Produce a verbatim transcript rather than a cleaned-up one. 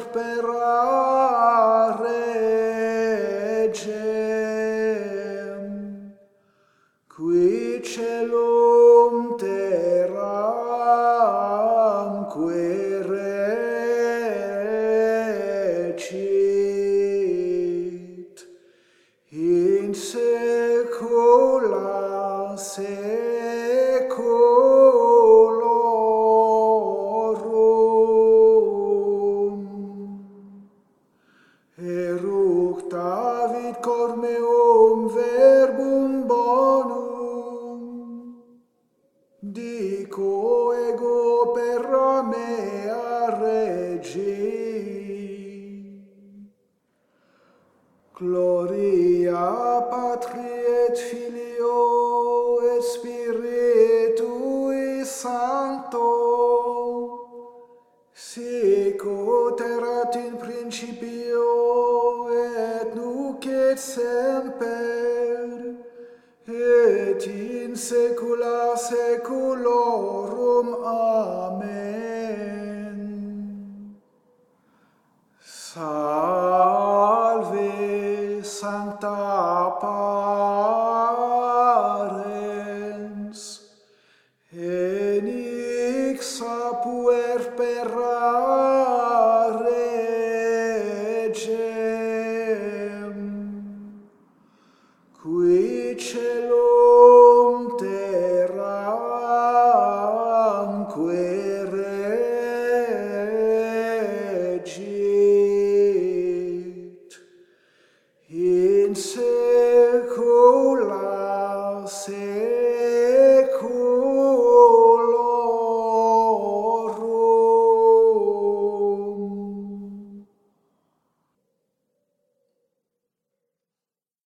puerpera regem, qui celum terramque recit, in saecula saeculorum. Eructavit cor meum verbum bonum, dico ego per mea Regi. Gloria Patri et Filio et Spiritui Sancto, sic ut erat in principio et nunc et semper et in saecula saeculorum. Amen. Salve Sancta Parens, enixa puerpera regem, qui celum terramque recit, in se